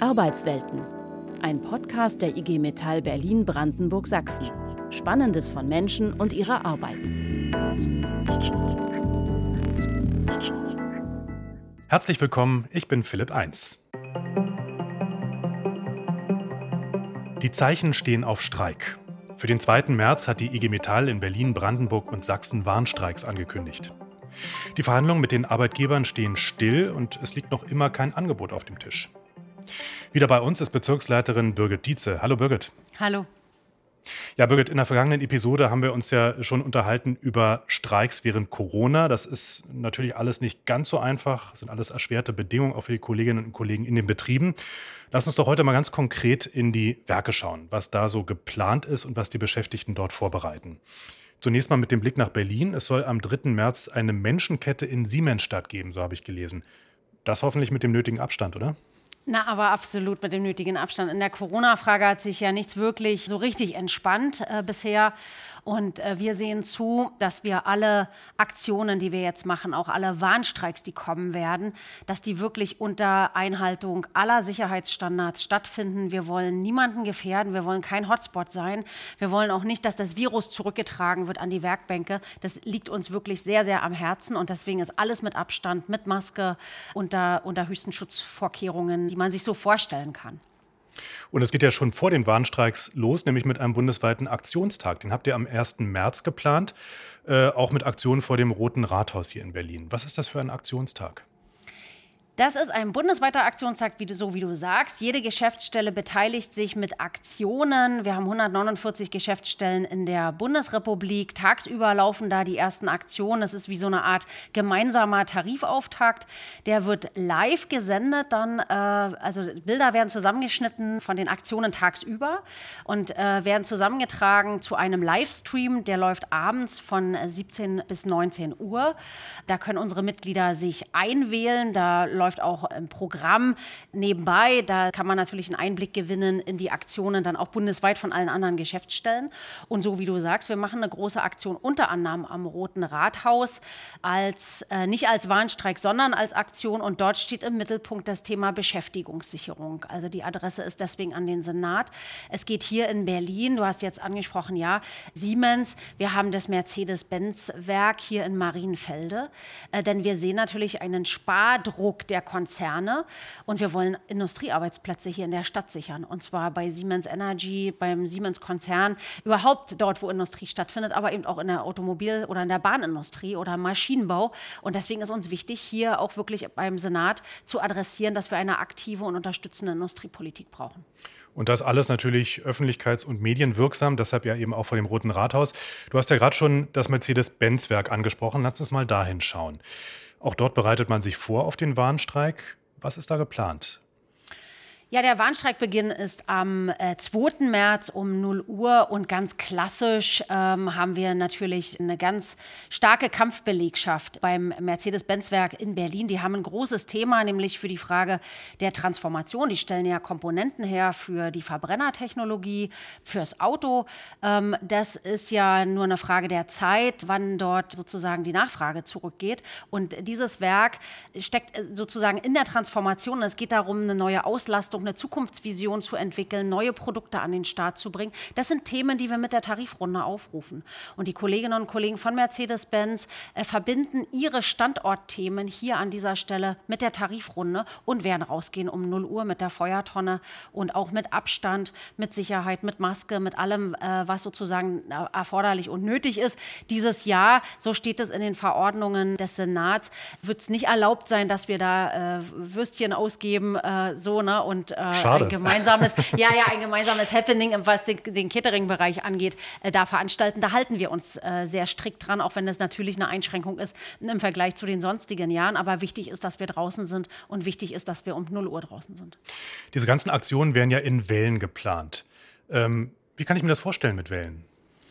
Arbeitswelten. Ein Podcast der IG Metall Berlin-Brandenburg-Sachsen. Spannendes von Menschen und ihrer Arbeit. Herzlich willkommen, ich bin Philipp Eins. Die Zeichen stehen auf Streik. Für den 2. März hat die IG Metall in Berlin, Brandenburg und Sachsen Warnstreiks angekündigt. Die Verhandlungen mit den Arbeitgebern stehen still und es liegt noch immer kein Angebot auf dem Tisch. Wieder bei uns ist Bezirksleiterin Birgit Dietze. Hallo Birgit. Hallo. Ja, Birgit, in der vergangenen Episode haben wir uns ja schon unterhalten über Streiks während Corona. Das ist natürlich alles nicht ganz so einfach. Das sind alles erschwerte Bedingungen auch für die Kolleginnen und Kollegen in den Betrieben. Lass uns doch heute mal ganz konkret in die Werke schauen, was da so geplant ist und was die Beschäftigten dort vorbereiten. Zunächst mal mit dem Blick nach Berlin. Es soll am 3. März eine Menschenkette in Siemensstadt geben, so habe ich gelesen. Das hoffentlich mit dem nötigen Abstand, oder? Na, aber absolut mit dem nötigen Abstand. In der Corona-Frage hat sich ja nichts wirklich so richtig entspannt bisher. Und wir sehen zu, dass wir alle Aktionen, die wir jetzt machen, auch alle Warnstreiks, die kommen werden, dass die wirklich unter Einhaltung aller Sicherheitsstandards stattfinden. Wir wollen niemanden gefährden, wir wollen kein Hotspot sein. Wir wollen auch nicht, dass das Virus zurückgetragen wird an die Werkbänke. Das liegt uns wirklich sehr, sehr am Herzen. Und deswegen ist alles mit Abstand, mit Maske, unter höchsten Schutzvorkehrungen, die man sich so vorstellen kann. Und es geht ja schon vor den Warnstreiks los, nämlich mit einem bundesweiten Aktionstag. Den habt ihr am 1. März geplant, auch mit Aktionen vor dem Roten Rathaus hier in Berlin. Was ist das für ein Aktionstag? Das ist ein bundesweiter Aktionstag, wie du sagst. Jede Geschäftsstelle beteiligt sich mit Aktionen. Wir haben 149 Geschäftsstellen in der Bundesrepublik. Tagsüber laufen da die ersten Aktionen. Das ist wie so eine Art gemeinsamer Tarifauftakt. Der wird live gesendet dann. Also Bilder werden zusammengeschnitten von den Aktionen tagsüber und werden zusammengetragen zu einem Livestream. Der läuft abends von 17 bis 19 Uhr. Da können unsere Mitglieder sich einwählen. Da läuft auch ein Programm nebenbei. Da kann man natürlich einen Einblick gewinnen in die Aktionen, dann auch bundesweit von allen anderen Geschäftsstellen. Und so wie du sagst, wir machen eine große Aktion unter anderem am Roten Rathaus, nicht als Warnstreik, sondern als Aktion. Und dort steht im Mittelpunkt das Thema Beschäftigungssicherung. Also die Adresse ist deswegen an den Senat. Es geht hier in Berlin, du hast jetzt angesprochen, ja, Siemens. Wir haben das Mercedes-Benz-Werk hier in Marienfelde. Denn wir sehen natürlich einen Spardruck der Konzerne und wir wollen Industriearbeitsplätze hier in der Stadt sichern. Und zwar bei Siemens Energy, beim Siemens-Konzern, überhaupt dort, wo Industrie stattfindet, aber eben auch in der Automobil- oder in der Bahnindustrie oder Maschinenbau. Und deswegen ist uns wichtig, hier auch wirklich beim Senat zu adressieren, dass wir eine aktive und unterstützende Industriepolitik brauchen. Und das alles natürlich öffentlichkeits- und medienwirksam, deshalb ja eben auch vor dem Roten Rathaus. Du hast ja gerade schon das Mercedes-Benz-Werk angesprochen. Lass uns mal dahin schauen. Auch dort bereitet man sich vor auf den Warnstreik. Was ist da geplant? Ja, der Warnstreikbeginn ist am 2. März um 0 Uhr und ganz klassisch haben wir natürlich eine ganz starke Kampfbelegschaft beim Mercedes-Benz-Werk in Berlin. Die haben ein großes Thema, nämlich für die Frage der Transformation. Die stellen ja Komponenten her für die Verbrennertechnologie, fürs Auto. Das ist ja nur eine Frage der Zeit, wann dort sozusagen die Nachfrage zurückgeht. Und dieses Werk steckt sozusagen in der Transformation. Es geht darum, eine neue Auslastung, eine Zukunftsvision zu entwickeln, neue Produkte an den Start zu bringen. Das sind Themen, die wir mit der Tarifrunde aufrufen. Und die Kolleginnen und Kollegen von Mercedes-Benz verbinden ihre Standortthemen hier an dieser Stelle mit der Tarifrunde und werden rausgehen um 0 Uhr mit der Feuertonne und auch mit Abstand, mit Sicherheit, mit Maske, mit allem, was sozusagen erforderlich und nötig ist. Dieses Jahr, so steht es in den Verordnungen des Senats, wird es nicht erlaubt sein, dass wir da Würstchen ausgeben, und ein gemeinsames Happening, was den Catering-Bereich angeht, da veranstalten. Da halten wir uns sehr strikt dran, auch wenn das natürlich eine Einschränkung ist im Vergleich zu den sonstigen Jahren. Aber wichtig ist, dass wir draußen sind und wichtig ist, dass wir um 0 Uhr draußen sind. Diese ganzen Aktionen werden ja in Wellen geplant. Wie kann ich mir das vorstellen mit Wellen?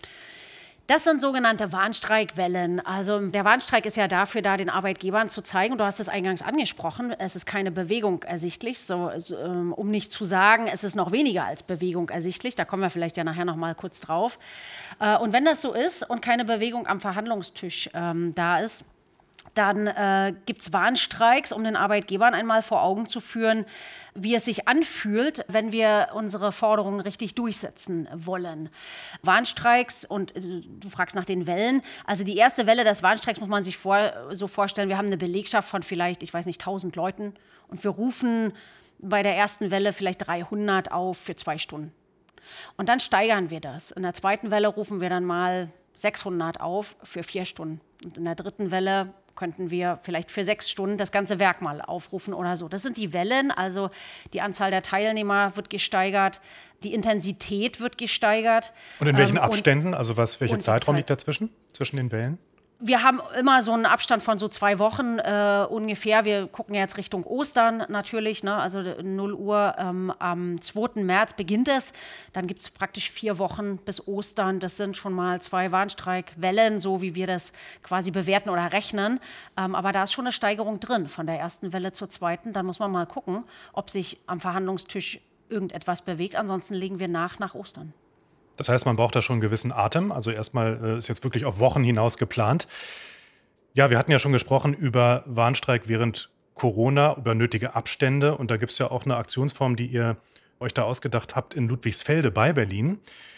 Das sind sogenannte Warnstreikwellen. Also der Warnstreik ist ja dafür da, den Arbeitgebern zu zeigen, und du hast es eingangs angesprochen, es ist keine Bewegung ersichtlich, um nicht zu sagen, es ist noch weniger als Bewegung ersichtlich, da kommen wir vielleicht ja nachher noch mal kurz drauf. Und wenn das so ist und keine Bewegung am Verhandlungstisch da ist, Dann gibt es Warnstreiks, um den Arbeitgebern einmal vor Augen zu führen, wie es sich anfühlt, wenn wir unsere Forderungen richtig durchsetzen wollen. Warnstreiks, und du fragst nach den Wellen, also die erste Welle des Warnstreiks muss man sich so vorstellen, wir haben eine Belegschaft von vielleicht, 1.000 Leuten und wir rufen bei der ersten Welle vielleicht 300 auf für 2 Stunden. Und dann steigern wir das. In der zweiten Welle rufen wir dann mal 600 auf für 4 Stunden. Und in der dritten Welle könnten wir vielleicht für 6 Stunden das ganze Werk mal aufrufen oder so. Das sind die Wellen, also die Anzahl der Teilnehmer wird gesteigert, die Intensität wird gesteigert. Und in welchen Abständen, also welche Zeitraum liegt dazwischen, zwischen den Wellen? Wir haben immer so einen Abstand von so 2 Wochen ungefähr. Wir gucken jetzt Richtung Ostern natürlich, ne? Also 0 Uhr am 2. März beginnt es. Dann gibt es praktisch 4 Wochen bis Ostern. Das sind schon mal 2 Warnstreikwellen, so wie wir das quasi bewerten oder rechnen. Aber da ist schon eine Steigerung drin, von der ersten Welle zur zweiten. Dann muss man mal gucken, ob sich am Verhandlungstisch irgendetwas bewegt. Ansonsten legen wir nach Ostern. Das heißt, man braucht da schon einen gewissen Atem. Also erstmal ist jetzt wirklich auf Wochen hinaus geplant. Ja, wir hatten ja schon gesprochen über Warnstreik während Corona, über nötige Abstände. Und da gibt es ja auch eine Aktionsform, die ihr euch da ausgedacht habt in Ludwigsfelde bei Berlin.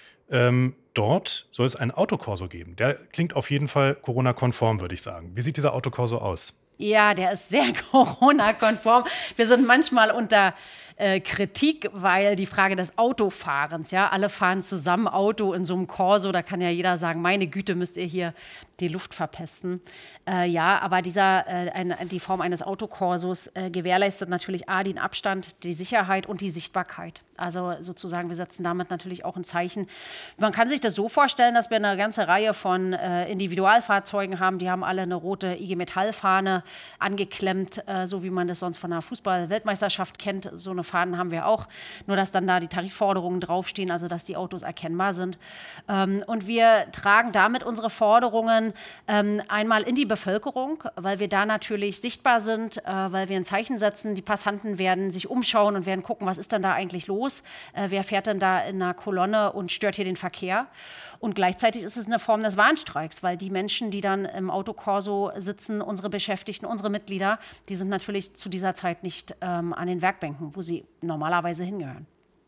Dort soll es einen Autokorso geben. Der klingt auf jeden Fall Corona-konform, würde ich sagen. Wie sieht dieser Autokorso aus? Ja, der ist sehr Corona-konform. Wir sind manchmal unter Kritik, weil die Frage des Autofahrens, ja, alle fahren zusammen Auto in so einem Corso, da kann ja jeder sagen, meine Güte, müsst ihr hier die Luft verpesten. Ja, aber die Form eines Autokorsos gewährleistet natürlich den Abstand, die Sicherheit und die Sichtbarkeit. Also sozusagen, wir setzen damit natürlich auch ein Zeichen. Man kann sich das so vorstellen, dass wir eine ganze Reihe von Individualfahrzeugen haben, die haben alle eine rote IG Metall-Fahne angeklemmt, so wie man das sonst von einer Fußball-Weltmeisterschaft kennt. So eine Fahnen haben wir auch, nur dass dann da die Tarifforderungen draufstehen, also dass die Autos erkennbar sind. Und wir tragen damit unsere Forderungen einmal in die Bevölkerung, weil wir da natürlich sichtbar sind, weil wir ein Zeichen setzen. Die Passanten werden sich umschauen und werden gucken, was ist denn da eigentlich los? Wer fährt denn da in einer Kolonne und stört hier den Verkehr? Und gleichzeitig ist es eine Form des Warnstreiks, weil die Menschen, die dann im Autokorso sitzen, unsere Beschäftigten, unsere Mitglieder, die sind natürlich zu dieser Zeit nicht an den Werkbänken, wo sie normalerweise hingehören.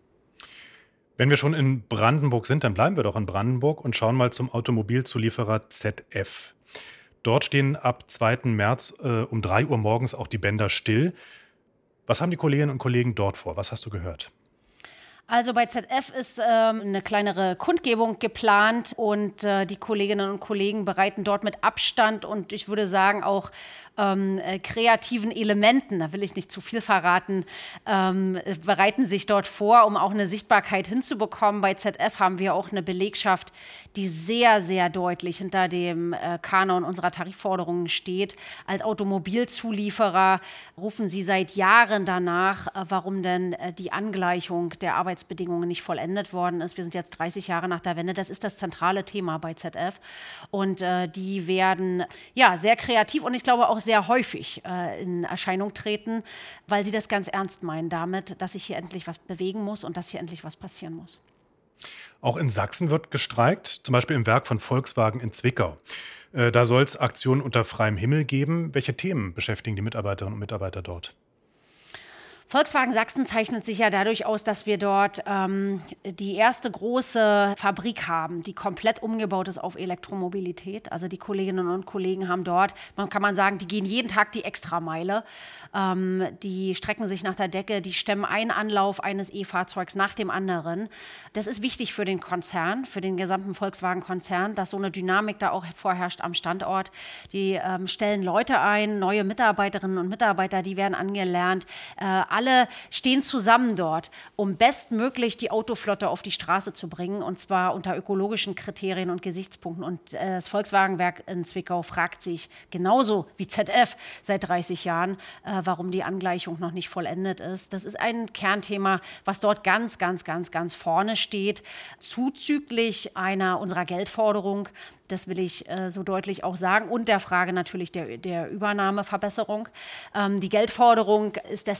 Wenn wir schon in Brandenburg sind, dann bleiben wir doch in Brandenburg und schauen mal zum Automobilzulieferer ZF. Dort stehen ab 2. März um 3 Uhr morgens auch die Bänder still. Was haben die Kolleginnen und Kollegen dort vor? Was hast du gehört? Also bei ZF ist eine kleinere Kundgebung geplant und die Kolleginnen und Kollegen bereiten dort mit Abstand und ich würde sagen auch kreativen Elementen, da will ich nicht zu viel verraten, bereiten sich dort vor, um auch eine Sichtbarkeit hinzubekommen. Bei ZF haben wir auch eine Belegschaft, die sehr, sehr deutlich hinter dem Kanon unserer Tarifforderungen steht. Als Automobilzulieferer rufen sie seit Jahren danach, warum denn die Angleichung der Arbeitsbedingungen nicht vollendet worden ist. Wir sind jetzt 30 Jahre nach der Wende. Das ist das zentrale Thema bei ZF. Und die werden ja sehr kreativ und ich glaube auch sehr häufig in Erscheinung treten, weil sie das ganz ernst meinen damit, dass sich hier endlich was bewegen muss und dass hier endlich was passieren muss. Auch in Sachsen wird gestreikt, zum Beispiel im Werk von Volkswagen in Zwickau. Da soll es Aktionen unter freiem Himmel geben. Welche Themen beschäftigen die Mitarbeiterinnen und Mitarbeiter dort? Volkswagen Sachsen zeichnet sich ja dadurch aus, dass wir dort die erste große Fabrik haben, die komplett umgebaut ist auf Elektromobilität. Also die Kolleginnen und Kollegen haben dort, kann man sagen, die gehen jeden Tag die Extrameile. Die strecken sich nach der Decke, die stemmen einen Anlauf eines E-Fahrzeugs nach dem anderen. Das ist wichtig für den Konzern, für den gesamten Volkswagen-Konzern, dass so eine Dynamik da auch vorherrscht am Standort. Die stellen Leute ein, neue Mitarbeiterinnen und Mitarbeiter, die werden angelernt. Alle stehen zusammen dort, um bestmöglich die Autoflotte auf die Straße zu bringen, und zwar unter ökologischen Kriterien und Gesichtspunkten. Und das Volkswagenwerk in Zwickau fragt sich, genauso wie ZF seit 30 Jahren, warum die Angleichung noch nicht vollendet ist. Das ist ein Kernthema, was dort ganz, ganz, ganz, ganz vorne steht, zuzüglich einer unserer Geldforderung. Das will ich so deutlich auch sagen. Und der Frage natürlich der Übernahmeverbesserung. Die Geldforderung ist deswegen wichtig,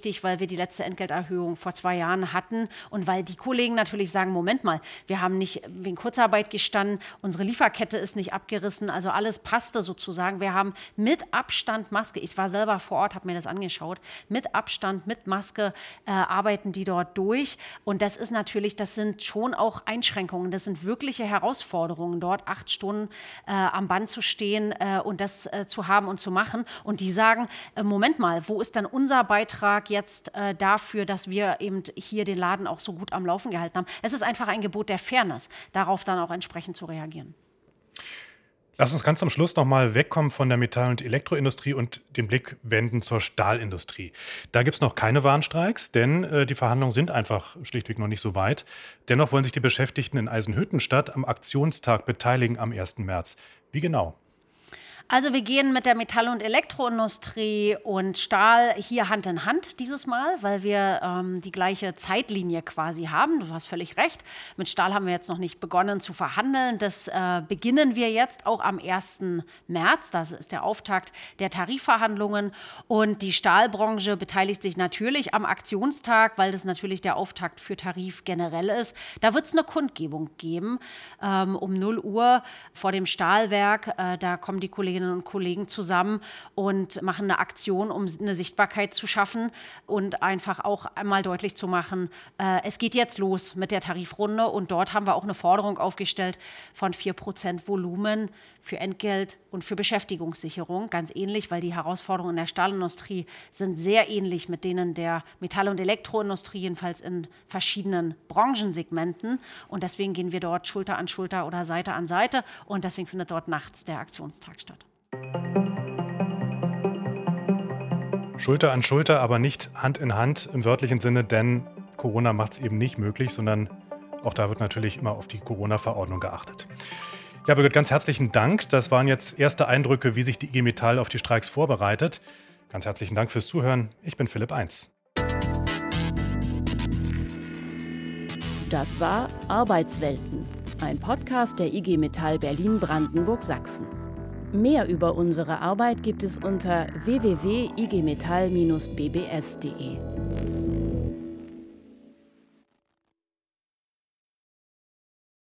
wichtig, weil wir die letzte Entgelterhöhung vor 2 Jahren hatten und weil die Kollegen natürlich sagen, Moment mal, wir haben nicht wegen Kurzarbeit gestanden, unsere Lieferkette ist nicht abgerissen, also alles passte sozusagen. Wir haben mit Abstand Maske, ich war selber vor Ort, habe mir das angeschaut, mit Abstand, mit Maske arbeiten die dort durch. Und das ist natürlich, das sind schon auch Einschränkungen, das sind wirkliche Herausforderungen, dort 8 Stunden am Band zu stehen und das zu haben und zu machen. Und die sagen, Moment mal, wo ist dann unser Beitrag jetzt dafür, dass wir eben hier den Laden auch so gut am Laufen gehalten haben? Es ist einfach ein Gebot der Fairness, darauf dann auch entsprechend zu reagieren. Lass uns ganz zum Schluss nochmal wegkommen von der Metall- und Elektroindustrie und den Blick wenden zur Stahlindustrie. Da gibt es noch keine Warnstreiks, denn die Verhandlungen sind einfach schlichtweg noch nicht so weit. Dennoch wollen sich die Beschäftigten in Eisenhüttenstadt am Aktionstag beteiligen am 1. März. Wie genau? Also wir gehen mit der Metall- und Elektroindustrie und Stahl hier Hand in Hand dieses Mal, weil wir die gleiche Zeitlinie quasi haben. Du hast völlig recht. Mit Stahl haben wir jetzt noch nicht begonnen zu verhandeln. Das beginnen wir jetzt auch am 1. März. Das ist der Auftakt der Tarifverhandlungen. Und die Stahlbranche beteiligt sich natürlich am Aktionstag, weil das natürlich der Auftakt für Tarif generell ist. Da wird es eine Kundgebung geben um 0 Uhr vor dem Stahlwerk. Da kommen die Kolleginnen und Kollegen zusammen und machen eine Aktion, um eine Sichtbarkeit zu schaffen und einfach auch einmal deutlich zu machen, es geht jetzt los mit der Tarifrunde und dort haben wir auch eine Forderung aufgestellt von 4% Volumen für Entgelt und für Beschäftigungssicherung. Ganz ähnlich, weil die Herausforderungen in der Stahlindustrie sind sehr ähnlich mit denen der Metall- und Elektroindustrie, jedenfalls in verschiedenen Branchensegmenten. Und deswegen gehen wir dort Schulter an Schulter oder Seite an Seite und deswegen findet dort nachts der Aktionstag statt. Schulter an Schulter, aber nicht Hand in Hand im wörtlichen Sinne, denn Corona macht es eben nicht möglich, sondern auch da wird natürlich immer auf die Corona-Verordnung geachtet. Ja, Birgit, ganz herzlichen Dank. Das waren jetzt erste Eindrücke, wie sich die IG Metall auf die Streiks vorbereitet. Ganz herzlichen Dank fürs Zuhören. Ich bin Philipp Eins. Das war Arbeitswelten, ein Podcast der IG Metall Berlin-Brandenburg-Sachsen. Mehr über unsere Arbeit gibt es unter www.igmetall-bbs.de.